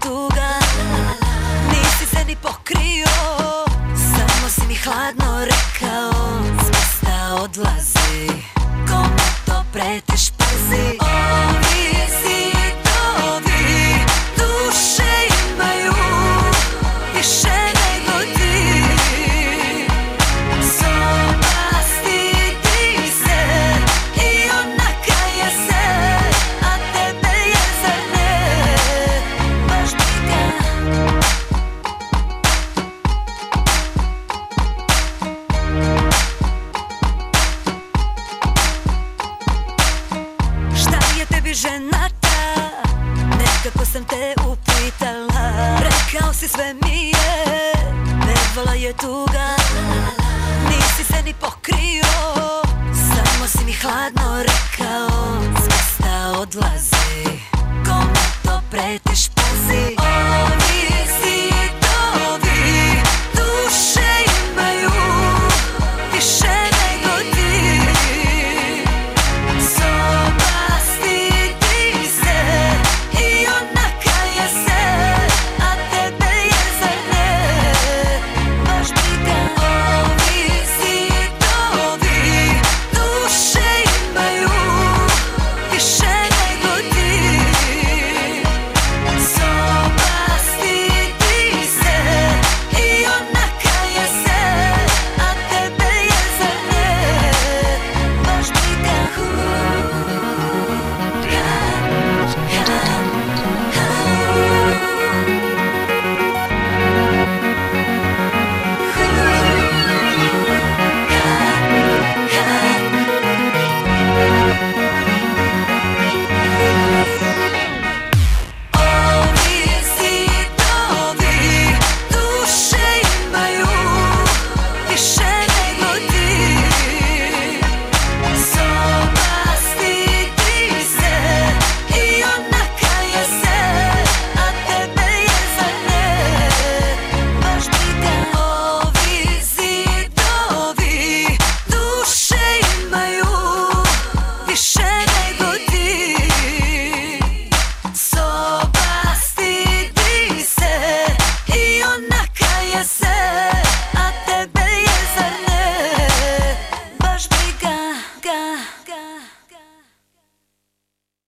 tuga. Nisi se ni pokrio, samo si mi hladno rekao s mesta odlazi. Kome to pretiš, pazi. Ovi zidovi duše imaju više nego ti. Soba stidi se i ona kaje se, a tebe je zar ne baš briga. Šta je tebi žena ta? Nekako sam te upitala. Rekao si sve mi je, bevala je tuga.